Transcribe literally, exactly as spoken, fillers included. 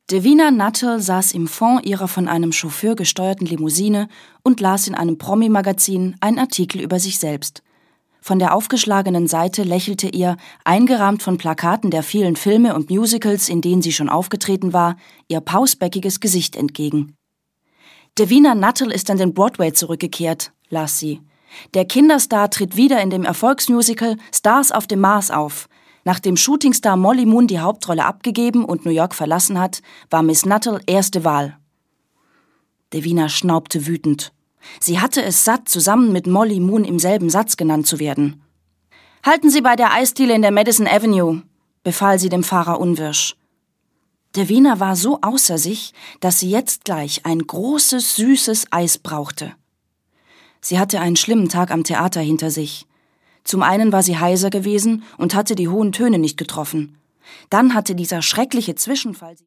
Davina Nuttall saß im Fond ihrer von einem Chauffeur gesteuerten Limousine und las in einem Promi-Magazin einen Artikel über sich selbst. Von der aufgeschlagenen Seite lächelte ihr, eingerahmt von Plakaten der vielen Filme und Musicals, in denen sie schon aufgetreten war, ihr pausbäckiges Gesicht entgegen. Davina Nuttall ist an den Broadway zurückgekehrt, las sie. Der Kinderstar tritt wieder in dem Erfolgsmusical Stars auf dem Mars auf. Nachdem Shootingstar Molly Moon die Hauptrolle abgegeben und New York verlassen hat, war Miss Nuttall erste Wahl. Davina schnaubte wütend. Sie hatte es satt, zusammen mit Molly Moon im selben Satz genannt zu werden. »Halten Sie bei der Eisdiele in der Madison Avenue«, befahl sie dem Fahrer unwirsch. Davina war so außer sich, dass sie jetzt gleich ein großes, süßes Eis brauchte. Sie hatte einen schlimmen Tag am Theater hinter sich. Zum einen war sie heiser gewesen und hatte die hohen Töne nicht getroffen. Dann hatte dieser schreckliche Zwischenfall